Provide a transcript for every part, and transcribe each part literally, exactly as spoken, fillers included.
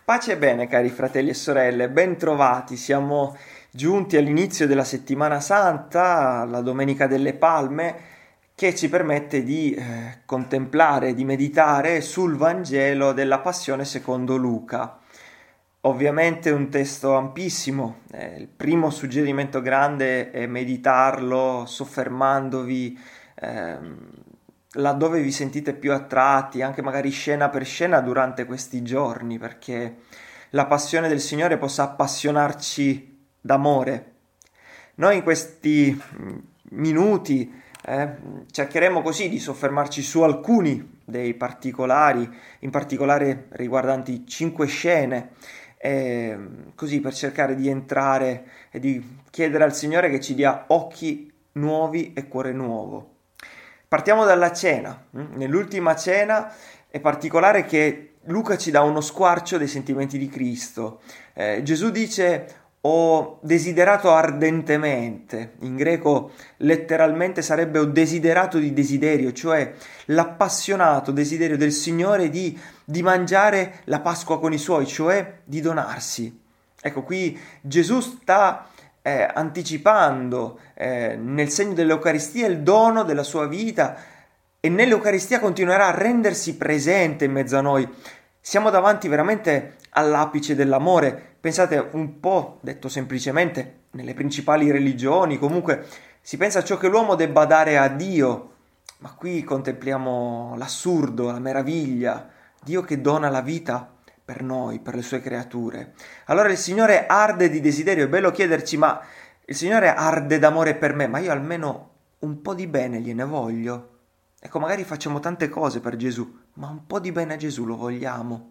Pace e bene, cari fratelli e sorelle, ben trovati. Siamo giunti all'inizio della settimana santa, la Domenica delle Palme, che ci permette di eh, contemplare, di meditare sul Vangelo della Passione secondo Luca. Ovviamente un testo ampissimo, eh, il primo suggerimento grande è meditarlo soffermandovi ehm, laddove vi sentite più attratti, anche magari scena per scena durante questi giorni, perché la passione del Signore possa appassionarci d'amore. Noi in questi mm, minuti eh, cercheremo così di soffermarci su alcuni dei particolari, in particolare riguardanti cinque scene, eh, così per cercare di entrare e di chiedere al Signore che ci dia occhi nuovi e cuore nuovo. Partiamo dalla cena. Nell'ultima cena è particolare che Luca ci dà uno squarcio dei sentimenti di Cristo. Eh, Gesù dice: ho desiderato ardentemente, in greco letteralmente sarebbe ho desiderato di desiderio, cioè l'appassionato desiderio del Signore di, di mangiare la Pasqua con i suoi, cioè di donarsi. Ecco, qui Gesù sta eh, anticipando eh, nel segno dell'Eucaristia il dono della sua vita e nell'Eucaristia continuerà a rendersi presente in mezzo a noi. Siamo davanti veramente all'apice dell'amore. Pensate un po', detto semplicemente, nelle principali religioni, comunque si pensa a ciò che l'uomo debba dare a Dio, ma qui contempliamo l'assurdo, la meraviglia, Dio che dona la vita per noi, per le sue creature. Allora il Signore arde di desiderio, è bello chiederci, ma il Signore arde d'amore per me, ma io almeno un po' di bene gliene voglio? Ecco, magari facciamo tante cose per Gesù, ma un po' di bene a Gesù lo vogliamo?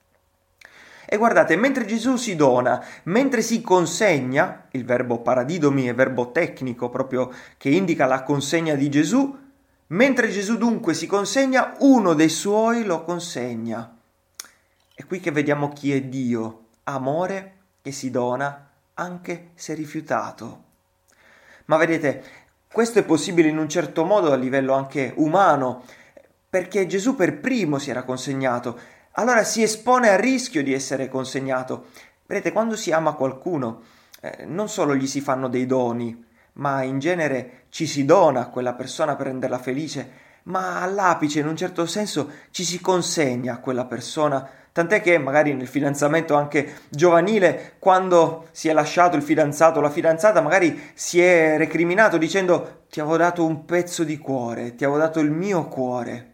E guardate, mentre Gesù si dona, mentre si consegna, il verbo paradidomi è verbo tecnico proprio che indica la consegna di Gesù, mentre Gesù dunque si consegna, uno dei suoi lo consegna. È qui che vediamo chi è Dio, amore che si dona anche se rifiutato. Ma vedete, questo è possibile in un certo modo a livello anche umano, perché Gesù per primo si era consegnato, allora si espone al rischio di essere consegnato. Vedete, quando si ama qualcuno, eh, non solo gli si fanno dei doni, ma in genere ci si dona a quella persona per renderla felice, ma all'apice, in un certo senso, ci si consegna a quella persona. Tant'è che magari nel fidanzamento anche giovanile, quando si è lasciato il fidanzato o la fidanzata, magari si è recriminato dicendo: ti avevo dato un pezzo di cuore, ti avevo dato il mio cuore.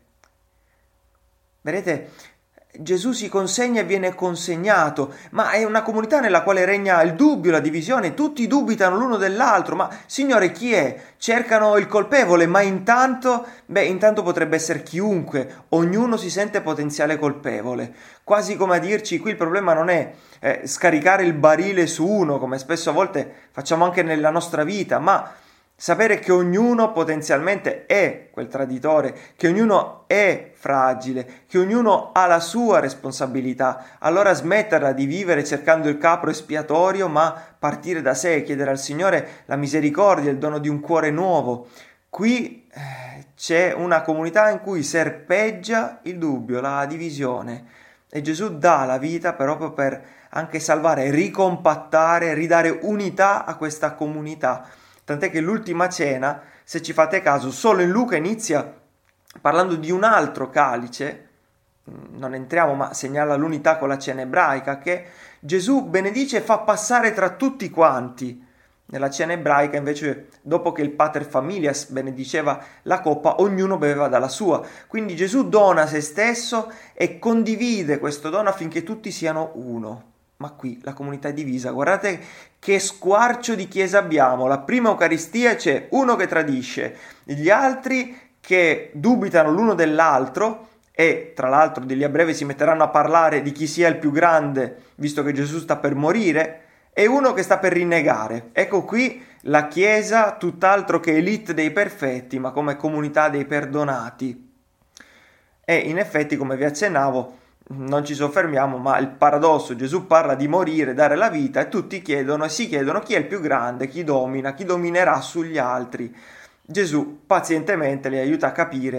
Vedete, Gesù si consegna e viene consegnato, ma è una comunità nella quale regna il dubbio, la divisione, tutti dubitano l'uno dell'altro, ma Signore chi è? Cercano il colpevole, ma intanto, beh, intanto potrebbe essere chiunque, ognuno si sente potenziale colpevole, quasi come a dirci qui il problema non è eh, scaricare il barile su uno, come spesso a volte facciamo anche nella nostra vita, ma sapere che ognuno potenzialmente è quel traditore, che ognuno è fragile, che ognuno ha la sua responsabilità. Allora smetterla di vivere cercando il capro espiatorio, ma partire da sé, chiedere al Signore la misericordia, il dono di un cuore nuovo. Qui eh, c'è una comunità in cui serpeggia il dubbio, la divisione. E Gesù dà la vita proprio per anche salvare, ricompattare, ridare unità a questa comunità. Tant'è che l'ultima cena, se ci fate caso, solo in Luca inizia parlando di un altro calice, non entriamo ma segnala l'unità con la cena ebraica, che Gesù benedice e fa passare tra tutti quanti. Nella cena ebraica invece, dopo che il pater familias benediceva la coppa, ognuno beveva dalla sua. Quindi Gesù dona se stesso e condivide questo dono affinché tutti siano uno. Ma qui la comunità è divisa, guardate che squarcio di chiesa abbiamo. La prima Eucaristia c'è uno che tradisce, gli altri che dubitano l'uno dell'altro e tra l'altro di lì a breve si metteranno a parlare di chi sia il più grande, visto che Gesù sta per morire, e uno che sta per rinnegare. Ecco qui la chiesa tutt'altro che elite dei perfetti, ma come comunità dei perdonati. E in effetti, come vi accennavo, non ci soffermiamo, ma il paradosso, Gesù parla di morire, dare la vita e tutti chiedono e si chiedono chi è il più grande, chi domina, chi dominerà sugli altri. Gesù pazientemente li aiuta a capire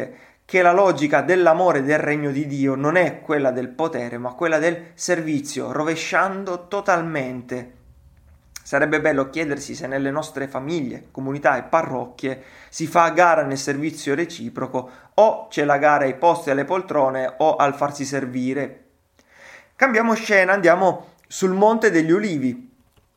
che la logica dell'amore del regno di Dio non è quella del potere, ma quella del servizio, rovesciando totalmente. Sarebbe bello chiedersi se nelle nostre famiglie, comunità e parrocchie si fa gara nel servizio reciproco o c'è la gara ai posti e alle poltrone o al farsi servire. Cambiamo scena, andiamo sul Monte degli Ulivi.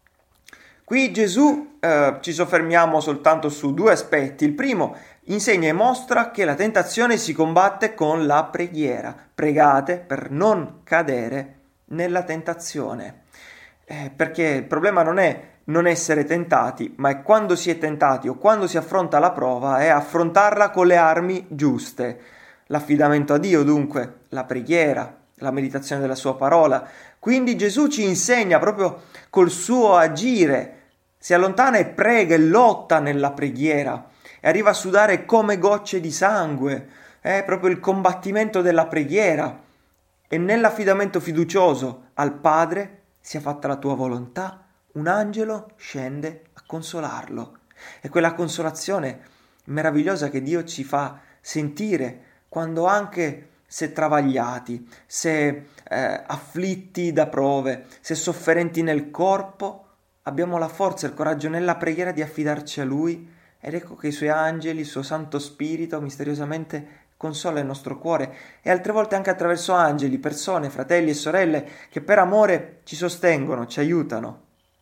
Qui Gesù eh, ci soffermiamo soltanto su due aspetti. Il primo, insegna e mostra che la tentazione si combatte con la preghiera. Pregate per non cadere nella tentazione. Eh, perché il problema non è non essere tentati, ma è quando si è tentati o quando si affronta la prova, è affrontarla con le armi giuste. L'affidamento a Dio, dunque, la preghiera, la meditazione della sua parola. Quindi Gesù ci insegna proprio col suo agire, si allontana e prega e lotta nella preghiera e arriva a sudare come gocce di sangue. È proprio il combattimento della preghiera. E nell'affidamento fiducioso al Padre, sia fatta la tua volontà, un angelo scende a consolarlo. È quella consolazione meravigliosa che Dio ci fa sentire quando, anche se travagliati, se eh, afflitti da prove, se sofferenti nel corpo, abbiamo la forza e il coraggio nella preghiera di affidarci a Lui, ed ecco che i Suoi angeli, il Suo Santo Spirito misteriosamente consola il nostro cuore, e altre volte anche attraverso angeli, persone, fratelli e sorelle che per amore ci sostengono, ci aiutano.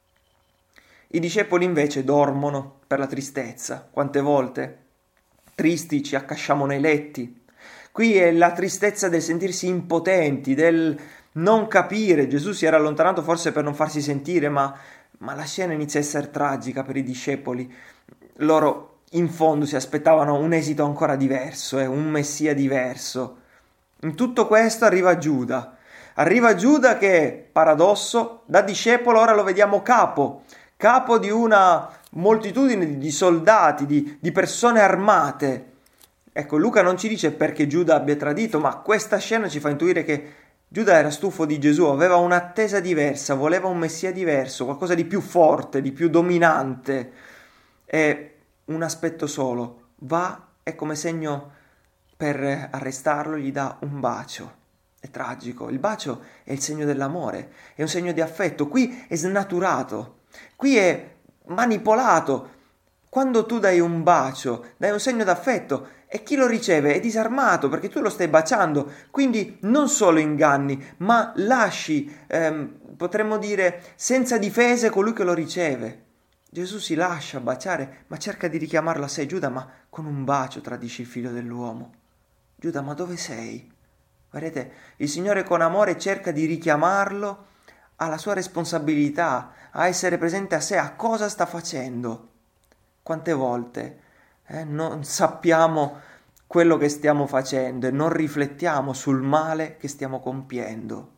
I discepoli invece dormono per la tristezza. Quante volte tristi ci accasciamo nei letti. Qui è la tristezza del sentirsi impotenti, del non capire. Gesù si era allontanato forse per non farsi sentire, ma, ma la scena inizia a essere tragica per i discepoli. Loro in fondo si aspettavano un esito ancora diverso, eh, un messia diverso. In tutto questo arriva Giuda. Arriva Giuda che, paradosso, da discepolo ora lo vediamo capo, capo di una moltitudine di soldati, di, di persone armate. Ecco, Luca non ci dice perché Giuda abbia tradito, ma questa scena ci fa intuire che Giuda era stufo di Gesù, aveva un'attesa diversa, voleva un messia diverso, qualcosa di più forte, di più dominante. E un aspetto solo, va e come segno per arrestarlo gli dà un bacio. È tragico, il bacio è il segno dell'amore, è un segno di affetto, qui è snaturato, qui è manipolato. Quando tu dai un bacio, dai un segno d'affetto, e chi lo riceve è disarmato perché tu lo stai baciando, quindi non solo inganni, ma lasci, ehm, potremmo dire, senza difese colui che lo riceve. Gesù si lascia baciare, ma cerca di richiamarlo a sé. Giuda, ma con un bacio tradisci il figlio dell'uomo. Giuda, ma dove sei? Vedete, il Signore con amore cerca di richiamarlo alla sua responsabilità, a essere presente a sé, a cosa sta facendo. Quante volte eh, non sappiamo quello che stiamo facendo e non riflettiamo sul male che stiamo compiendo.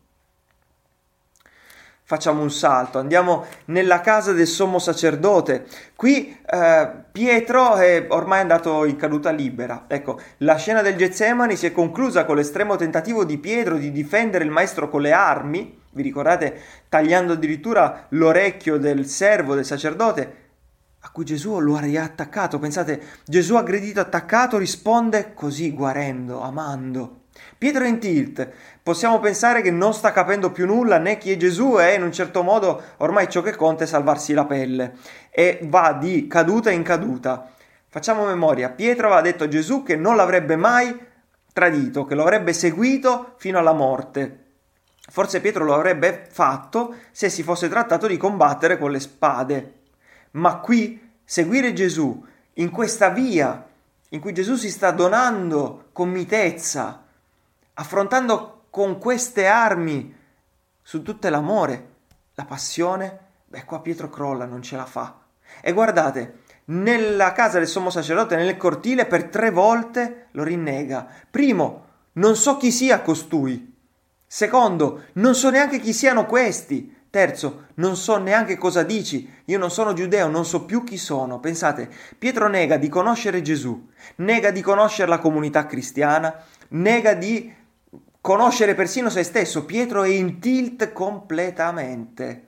Facciamo un salto, andiamo nella casa del sommo sacerdote. Qui eh, Pietro è ormai andato in caduta libera. Ecco, la scena del Getsemani si è conclusa con l'estremo tentativo di Pietro di difendere il maestro con le armi. Vi ricordate? Tagliando addirittura l'orecchio del servo del sacerdote, a cui Gesù lo ha riattaccato. Pensate, Gesù aggredito, attaccato, risponde così, guarendo, amando. Pietro è in tilt, possiamo pensare che non sta capendo più nulla né chi è Gesù e in un certo modo ormai ciò che conta è salvarsi la pelle e va di caduta in caduta. Facciamo memoria, Pietro aveva detto a Gesù che non l'avrebbe mai tradito, che lo avrebbe seguito fino alla morte. Forse Pietro lo avrebbe fatto se si fosse trattato di combattere con le spade, ma qui seguire Gesù in questa via in cui Gesù si sta donando con mitezza, affrontando con queste armi su tutto l'amore, la passione, beh, qua Pietro crolla, non ce la fa. E guardate, nella casa del sommo sacerdote, nel cortile, per tre volte lo rinnega. Primo, non so chi sia costui. Secondo, non so neanche chi siano questi. Terzo, non so neanche cosa dici, io non sono giudeo, non so più chi sono. Pensate, Pietro nega di conoscere Gesù, nega di conoscere la comunità cristiana, nega di conoscere persino se stesso. Pietro è in tilt completamente.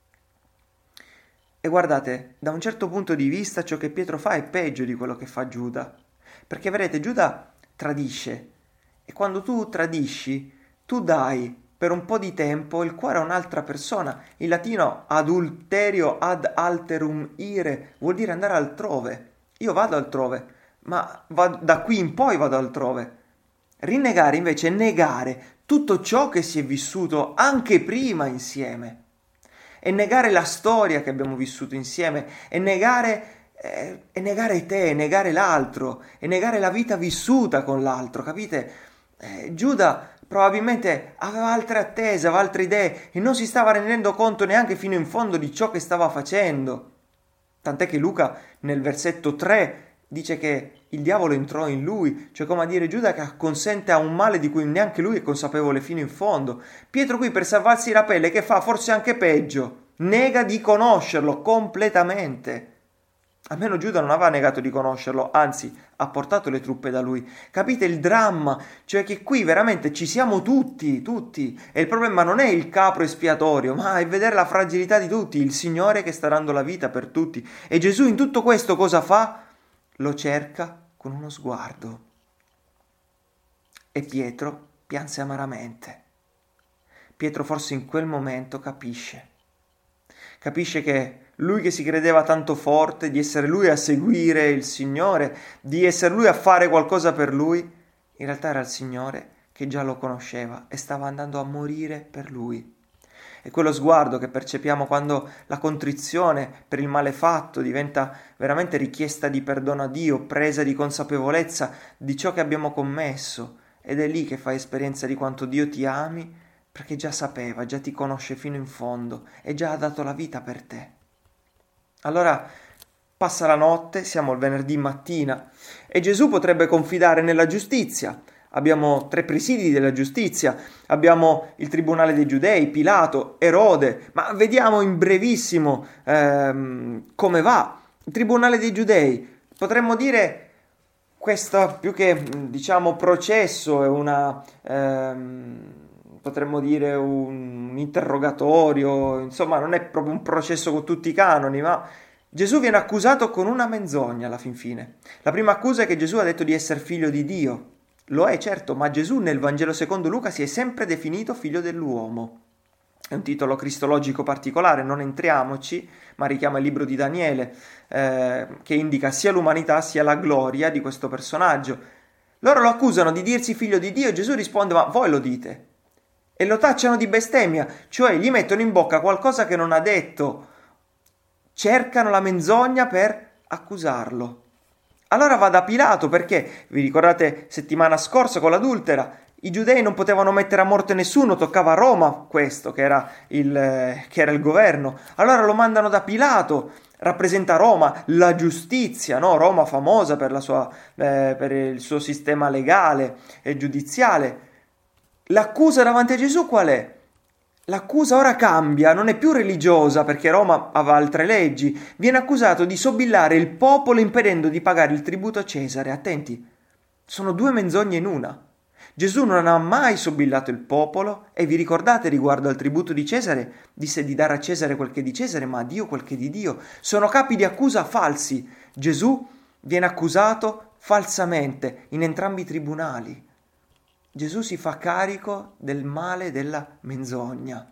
E guardate, da un certo punto di vista ciò che Pietro fa è peggio di quello che fa Giuda. Perché vedete, Giuda tradisce. E quando tu tradisci, tu dai per un po' di tempo il cuore a un'altra persona. In latino adulterio ad alterum ire vuol dire andare altrove. Io vado altrove, ma vado, da qui in poi vado altrove. Rinnegare invece è negare tutto ciò che si è vissuto anche prima insieme. È negare la storia che abbiamo vissuto insieme, è negare, eh, è negare te, è negare l'altro, è negare la vita vissuta con l'altro, capite? Eh, Giuda probabilmente aveva altre attese, aveva altre idee e non si stava rendendo conto neanche fino in fondo di ciò che stava facendo. Tant'è che Luca nel versetto tre dice che il diavolo entrò in lui, cioè come a dire Giuda che acconsente a un male di cui neanche lui è consapevole fino in fondo. Pietro qui per salvarsi la pelle che fa forse anche peggio, nega di conoscerlo completamente. Almeno Giuda non aveva negato di conoscerlo, anzi ha portato le truppe da lui. Capite il dramma? Cioè che qui veramente ci siamo tutti, tutti. E il problema non è il capro espiatorio, ma è vedere la fragilità di tutti, il Signore che sta dando la vita per tutti. E Gesù in tutto questo cosa fa? Lo cerca con uno sguardo. E Pietro pianse amaramente. Pietro forse in quel momento capisce. Capisce che lui che si credeva tanto forte, di essere lui a seguire il Signore, di essere lui a fare qualcosa per lui, in realtà era il Signore che già lo conosceva e stava andando a morire per lui. È quello sguardo che percepiamo quando la contrizione per il male fatto diventa veramente richiesta di perdono a Dio, presa di consapevolezza di ciò che abbiamo commesso, ed è lì che fai esperienza di quanto Dio ti ami, perché già sapeva, già ti conosce fino in fondo e già ha dato la vita per te. Allora passa la notte, siamo il venerdì mattina e Gesù potrebbe confidare nella giustizia. Abbiamo tre presidi della giustizia, abbiamo il tribunale dei giudei, Pilato, Erode, ma vediamo in brevissimo ehm, come va. Il tribunale dei giudei, potremmo dire, questo più che diciamo processo è una... Ehm, potremmo dire un interrogatorio, insomma non è proprio un processo con tutti i canoni, ma Gesù viene accusato con una menzogna alla fin fine. La prima accusa è che Gesù ha detto di essere figlio di Dio. Lo è certo, ma Gesù nel Vangelo secondo Luca si è sempre definito figlio dell'uomo. È un titolo cristologico particolare, non entriamoci, ma richiama il libro di Daniele, eh, che indica sia l'umanità sia la gloria di questo personaggio. Loro lo accusano di dirsi figlio di Dio e Gesù risponde: ma voi lo dite? E lo tacciano di bestemmia, cioè gli mettono in bocca qualcosa che non ha detto. Cercano la menzogna per accusarlo. Allora va da Pilato perché, vi ricordate settimana scorsa con l'adultera, i giudei non potevano mettere a morte nessuno, toccava a Roma questo, che era il, che era il governo. Allora lo mandano da Pilato, rappresenta Roma, la giustizia, no? Roma famosa per, la sua, eh, per il suo sistema legale e giudiziale. L'accusa davanti a Gesù qual è? L'accusa ora cambia, non è più religiosa perché Roma aveva altre leggi, viene accusato di sobillare il popolo impedendo di pagare il tributo a Cesare. Attenti, sono due menzogne in una. Gesù non ha mai sobillato il popolo e vi ricordate riguardo al tributo di Cesare? Disse di dare a Cesare quel che è di Cesare, ma a Dio quel che è di Dio. Sono capi di accusa falsi. Gesù viene accusato falsamente in entrambi i tribunali. Gesù si fa carico del male della menzogna.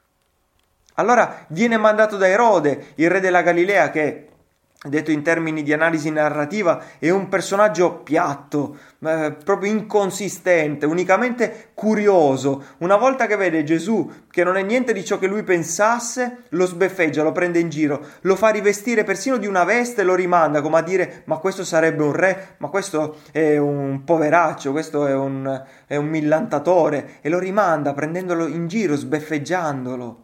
Allora viene mandato da Erode, il re della Galilea, che, detto in termini di analisi narrativa, è un personaggio piatto, eh, proprio inconsistente, unicamente curioso. Una volta che vede Gesù, che non è niente di ciò che lui pensasse, lo sbeffeggia, lo prende in giro, lo fa rivestire persino di una veste e lo rimanda, come a dire: ma questo sarebbe un re, ma questo è un poveraccio, questo è un, è un millantatore, e lo rimanda prendendolo in giro, sbeffeggiandolo.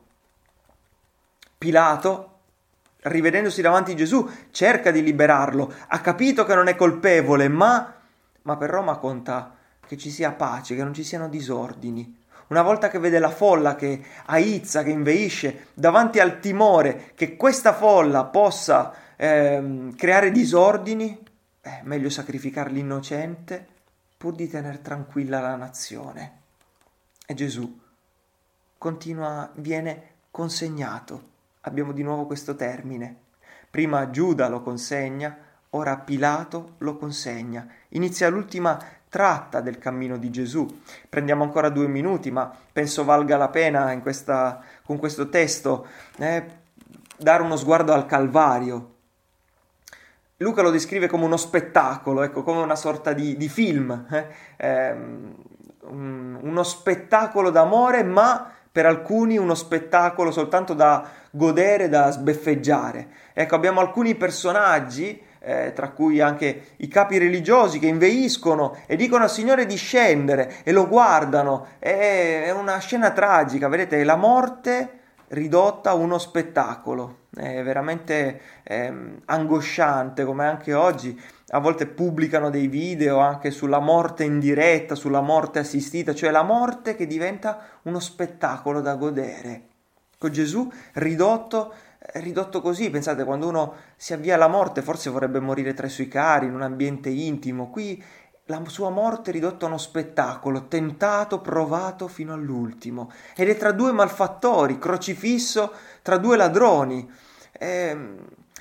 Pilato, rivedendosi davanti a Gesù, cerca di liberarlo, ha capito che non è colpevole, ma, ma per Roma conta che ci sia pace, che non ci siano disordini. Una volta che vede la folla che aizza, che inveisce, davanti al timore che questa folla possa ehm, creare disordini, è meglio sacrificare l'innocente pur di tenere tranquilla la nazione. E Gesù continua, viene consegnato. Abbiamo di nuovo questo termine. Prima Giuda lo consegna, ora Pilato lo consegna. Inizia l'ultima tratta del cammino di Gesù. Prendiamo ancora due minuti, ma penso valga la pena in questa, con questo testo eh, dare uno sguardo al Calvario. Luca lo descrive come uno spettacolo, ecco, come una sorta di, di film, eh? Eh, un, uno spettacolo d'amore, ma per alcuni uno spettacolo soltanto da godere, da sbeffeggiare. Ecco, abbiamo alcuni personaggi, eh, tra cui anche i capi religiosi, che inveiscono e dicono al Signore di scendere e lo guardano. È, è una scena tragica, vedete, la morte ridotta a uno spettacolo. È veramente ehm, angosciante, come anche oggi a volte pubblicano dei video anche sulla morte in diretta, sulla morte assistita, cioè la morte che diventa uno spettacolo da godere. Con Gesù ridotto, ridotto così, pensate, quando uno si avvia alla morte forse vorrebbe morire tra i suoi cari, in un ambiente intimo, qui la sua morte è ridotta a uno spettacolo, tentato, provato fino all'ultimo, ed è tra due malfattori, crocifisso tra due ladroni, e,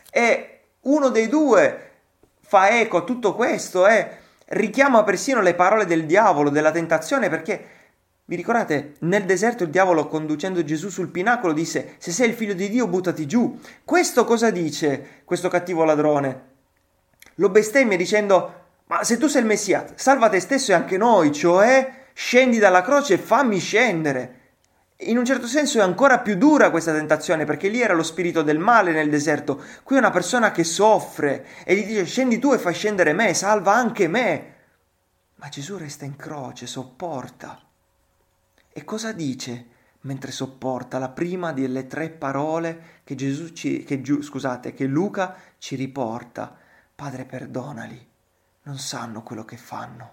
e uno dei due fa eco a tutto questo e richiama persino le parole del diavolo, della tentazione, perché vi ricordate, nel deserto il diavolo, conducendo Gesù sul pinacolo, disse: se sei il figlio di Dio buttati giù. Questo cosa dice questo cattivo ladrone? Lo bestemmia dicendo: ma se tu sei il Messia, salva te stesso e anche noi, cioè scendi dalla croce e fammi scendere. In un certo senso è ancora più dura questa tentazione, perché lì era lo spirito del male nel deserto, qui è una persona che soffre e gli dice: scendi tu e fai scendere me, salva anche me. Ma Gesù resta in croce, sopporta. E cosa dice mentre sopporta? La prima delle tre parole che Gesù ci, che, scusate, che Luca ci riporta: Padre, perdonali, non sanno quello che fanno.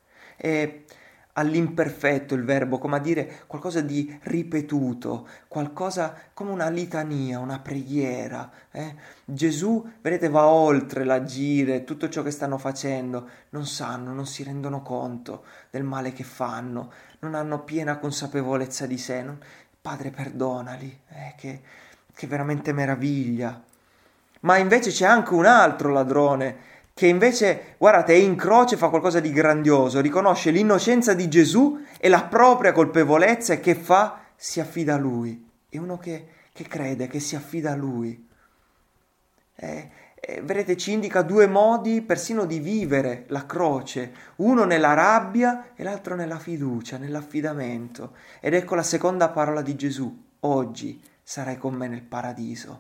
E all'imperfetto il verbo, come a dire qualcosa di ripetuto, qualcosa come una litania, una preghiera. Eh? Gesù, vedete, va oltre l'agire, tutto ciò che stanno facendo. Non sanno, non si rendono conto del male che fanno, non hanno piena consapevolezza di sé. Non... Padre, perdonali, eh, che, che veramente meraviglia. Ma invece c'è anche un altro ladrone, che invece, guardate, è in croce, fa qualcosa di grandioso, riconosce l'innocenza di Gesù e la propria colpevolezza, e che fa? Si affida a Lui. È uno che, che crede, che si affida a Lui. Eh, eh, vedete, ci indica due modi persino di vivere la croce, uno nella rabbia e l'altro nella fiducia, nell'affidamento. Ed ecco la seconda parola di Gesù: oggi sarai con me nel paradiso.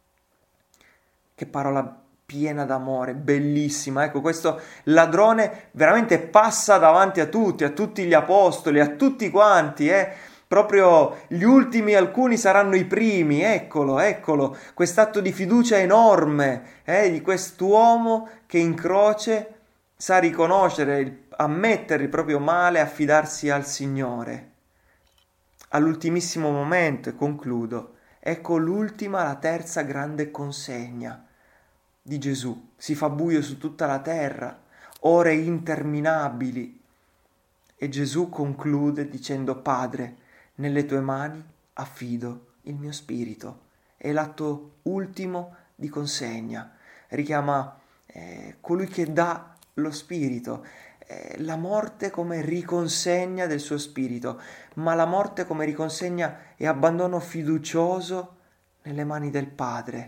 Che parola piena d'amore, bellissima. Ecco, questo ladrone veramente passa davanti a tutti, a tutti gli apostoli, a tutti quanti, eh? Proprio gli ultimi, alcuni saranno i primi. Eccolo, eccolo, quest'atto di fiducia enorme, eh? Di quest'uomo che in croce sa riconoscere, ammettere il proprio male, affidarsi al Signore. All'ultimissimo momento, e concludo, ecco l'ultima, la terza grande consegna di Gesù. Si fa buio su tutta la terra, ore interminabili, e Gesù conclude dicendo: Padre, nelle tue mani affido il mio spirito. È l'atto ultimo di consegna, richiama eh, colui che dà lo spirito, eh, la morte come riconsegna del suo spirito, ma la morte come riconsegna e abbandono fiducioso nelle mani del Padre.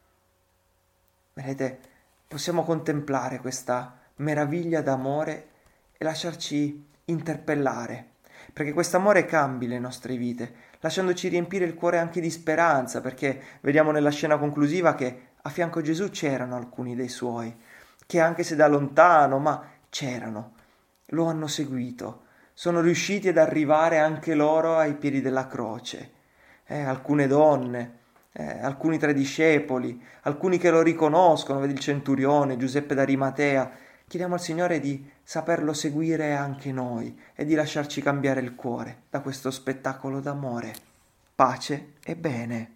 Vedete, possiamo contemplare questa meraviglia d'amore e lasciarci interpellare, perché quest'amore cambi le nostre vite, lasciandoci riempire il cuore anche di speranza, perché vediamo nella scena conclusiva che a fianco a Gesù c'erano alcuni dei suoi, che anche se da lontano, ma c'erano, lo hanno seguito, sono riusciti ad arrivare anche loro ai piedi della croce. Eh, alcune donne, Eh, alcuni tra i discepoli, alcuni che lo riconoscono, vedi il centurione, Giuseppe d'Arimatea. Chiediamo al Signore di saperlo seguire anche noi e di lasciarci cambiare il cuore da questo spettacolo d'amore. Pace e bene.